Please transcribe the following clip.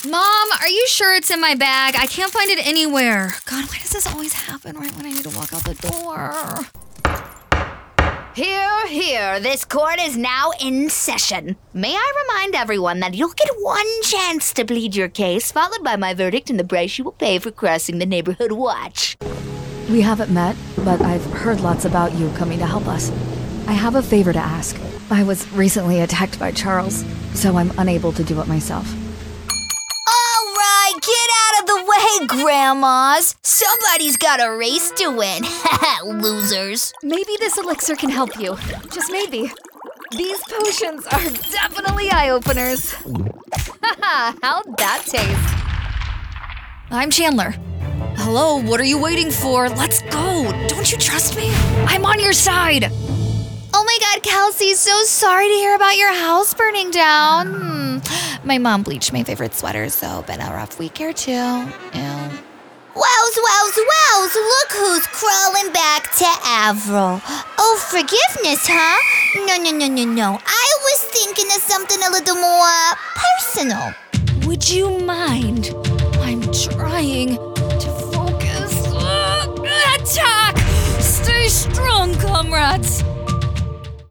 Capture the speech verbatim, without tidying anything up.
Mom, are you sure it's in my bag? I can't find it anywhere. God, why does this always happen right when I need to walk out the door? Here, here, this court is now in session. May I remind everyone that you'll get one chance to plead your case, followed by my verdict and the price you will pay for crossing the neighborhood watch. We haven't met, but I've heard lots about you coming to help us. I have a favor to ask. I was recently attacked by Charles, so I'm unable to do it myself. All right, get out of the way, Grandmas. Somebody's got a race to win. Losers. Maybe this elixir can help you. Just maybe. These potions are definitely eye-openers. Haha, how'd that taste? I'm Chandler. Hello, what are you waiting for? Let's go. Don't you trust me? I'm on your side. Oh my God, Kelsey, so sorry to hear about your house burning down. Hmm. My mom bleached my favorite sweater, so been a rough week or two. Ew. Wows, wows, wows, look who's crawling back to Avril. Oh, forgiveness, huh? No, no, no, no, no. I was thinking of something a little more personal. Would you mind? I'm trying to focus. Uh, attack! Stay strong, comrades.